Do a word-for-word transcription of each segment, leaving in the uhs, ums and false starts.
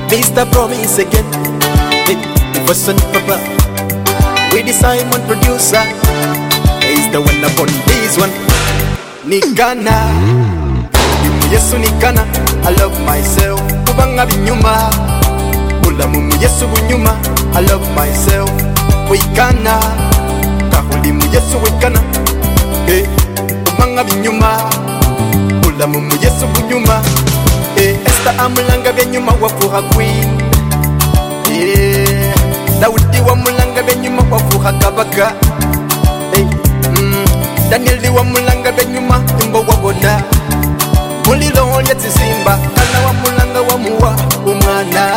Mister Promise again. Hey, the person Papa. We the Simon producer. He's the one upon this one. Nikana. Yesu nikana. I love myself. Kubanga binyuma. Ula mumu Yesu bunyuma. I love myself. Wikana. Kahuli mu Yesu wikana. Hey, kubanga binyuma. Ula mumu Yesu bunyuma. Hey, Esther amulanga benyuma wafuha queen. Hey, Daudi wa mulanga benyuma wafuha kabaka. Hey, mm, Danieli wa mulanga benyuma imbo wabona. Mulilo yeti simba kana wa mulanga wa muwa umwana.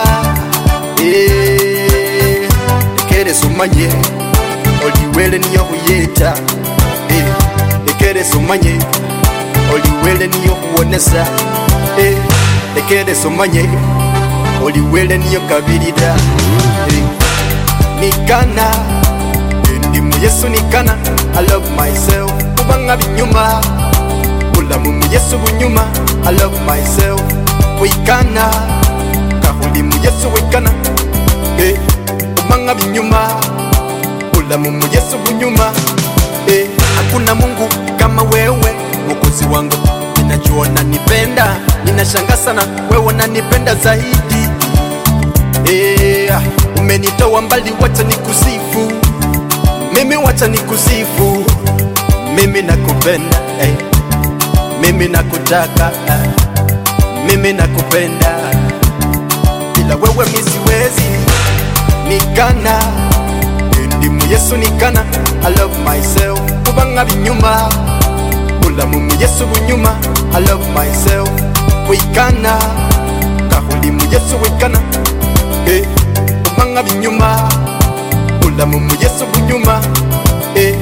Hey, ekere sumanye oliwele niyo kuyeta. Hey, ekere sumanye oliwele niyo kuonesa. Hey, ekere sumanye oliwele niyo kabirida. Hey, nikana ndi mu Yesu nikana. I love myself kubanga binyuma. Ula mu Yesu bunyuma. I love myself. Wikana kahuli mu Yesu wikana. Hey, kubanga binyuma. Ula mu Yesu bunyuma. Hey, hakuna Mungu kama wewe Mwokozi wangu. Ninajua unanipenda, ninashanga sana wewe unanipenda zaidi. Hey, umenitoa mbali, wacha nikusifu. Mimi wacha nikusifu. Mimi nakupenda, hey. Mimi nakutaka, mimi nakupenda. Bila wewe mimi siwezi. Nikana ndi mu Yesu nikana. I love myself kubanga binyuma. Ula mu Yesu bunyuma. I love myself. Wikana kahuli mu Yesu wikana. Hey, kubanga binyuma. Ula mu Yesu bunyuma. Hey.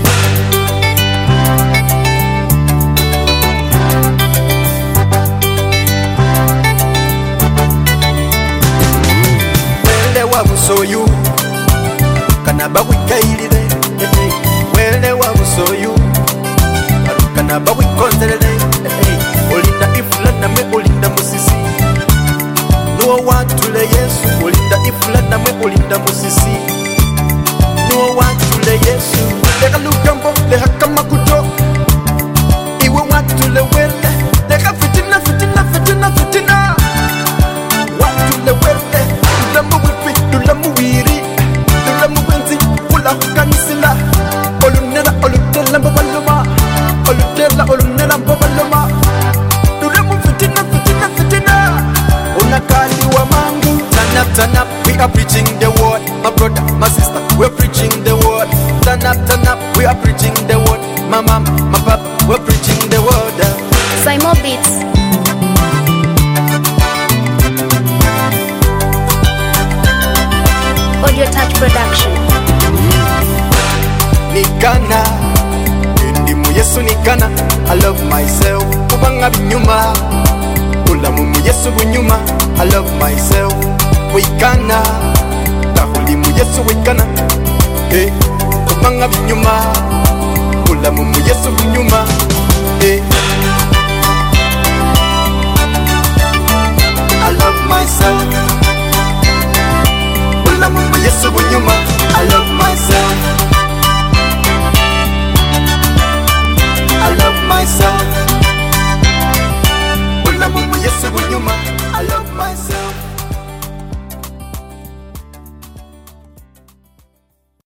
So you kana ba wikailile. Wele wa so you kana ba wikonzelele. Olinda ifula na me olinda musisi. Nuwa watule Yesu olinda ifula na me olinda musisi. Nuwa watule Yesu leka lukambo leha kama kuto. Iwe watule wele leka fitina fitina fitina fitina. Watule wele ulamu wifi ulamu wiri ulamu wenzi ula hukanisila. Olunela olutela mbabaloma olutela olunela mbabaloma. Ulamu fitina fitina fitina. Unakali wa mangu. Turn up turn up we are preaching the word. My brother my sister we're preaching the word. Turn up turn up we are preaching the word. My mom my papa we're preaching the word. Simon Beats. Audio Touch Production. Nikana ndi mu Yesu nikana. I love myself kubanga binyuma. Ula mu Yesu bunyuma. I love myself. Wikana kahuli mu Yesu wikana. Hey, kubanga binyuma. Ula mu Yesu bunyuma. Hey.